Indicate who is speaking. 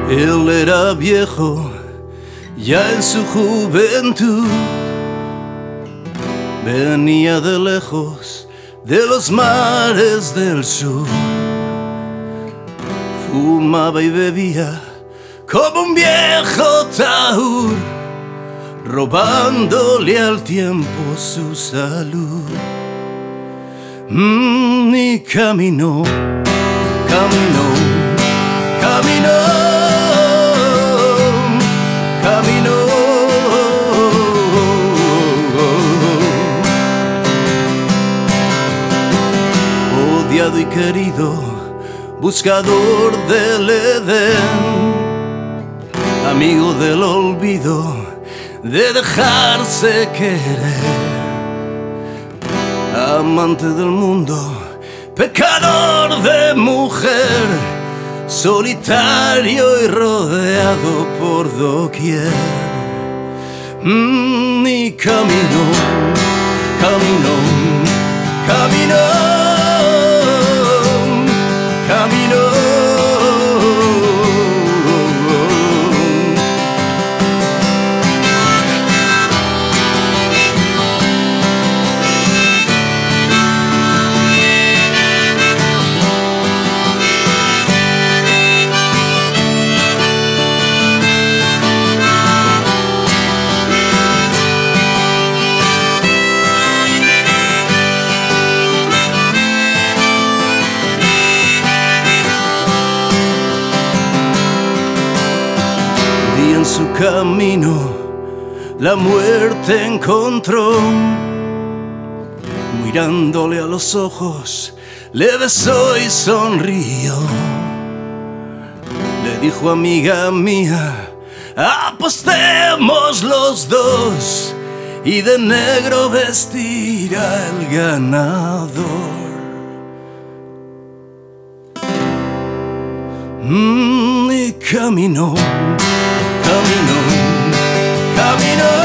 Speaker 1: Él era viejo ya en su juventud, venía de lejos de los mares del sur, fumaba y bebía como un viejo taur, robándole al tiempo su salud. Y caminó, caminó, caminó, caminó. Odiado y querido, buscador del Edén, amigo del olvido, de dejarse querer, amante del mundo, pecador de mujer, solitario y rodeado por doquier. Y caminó, caminó, caminó, caminó. En su camino la muerte encontró, mirándole a los ojos le besó y sonrió. Le dijo: amiga mía, apostemos los dos y de negro vestirá el ganador. Y caminó, caminó, caminó.